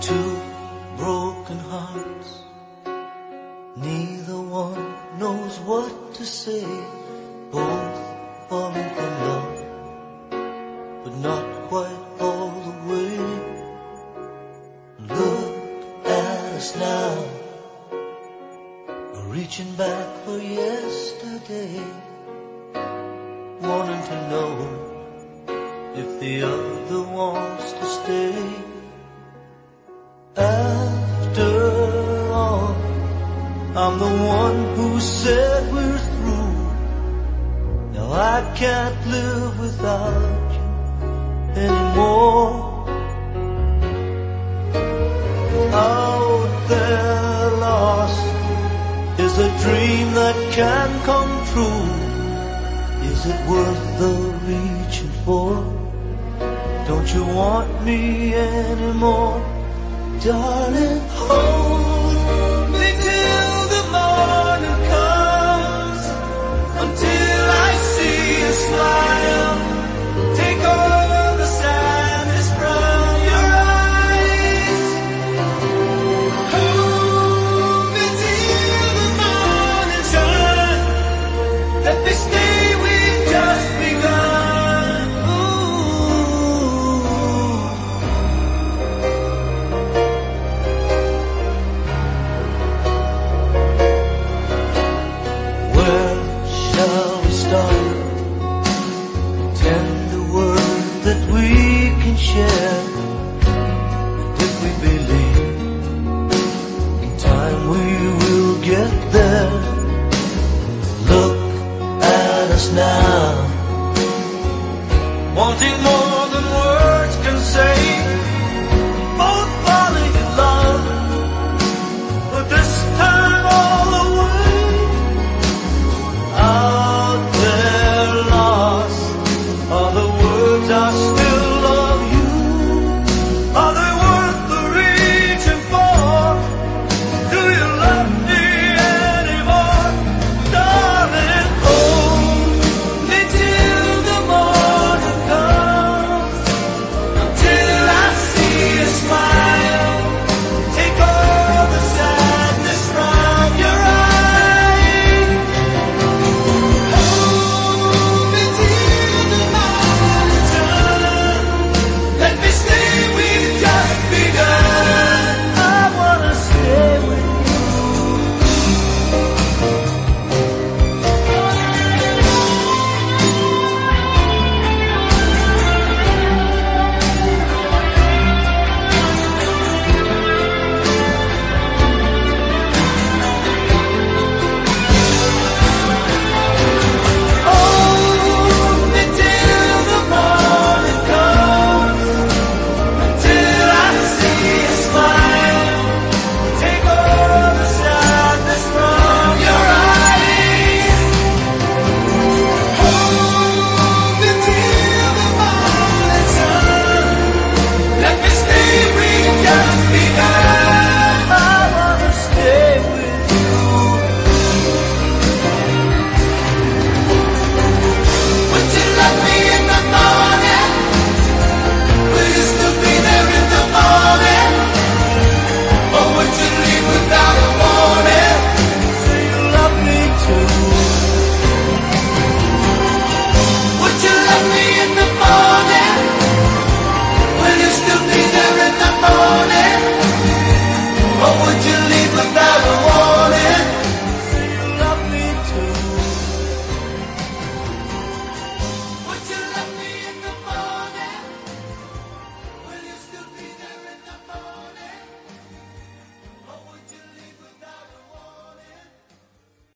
two broken hearts, neither one knows what to say, both falling from love, but not quite all the way. Look at us now, we're reaching back for yesterday, wanting to know if the other wants to stay. After all, I'm the one who said we're through. Now I can't live without you anymore. Out there lost is a dream that can come true. Is it worth the reaching for? Don't you want me anymore? Darling, hold me till the morning comes, until I see you smile. Take all the sadness from your eyes. Hold me till the morning sun. Let this day we've just begun. Where shall we start? Tender word that we can share. And if we believe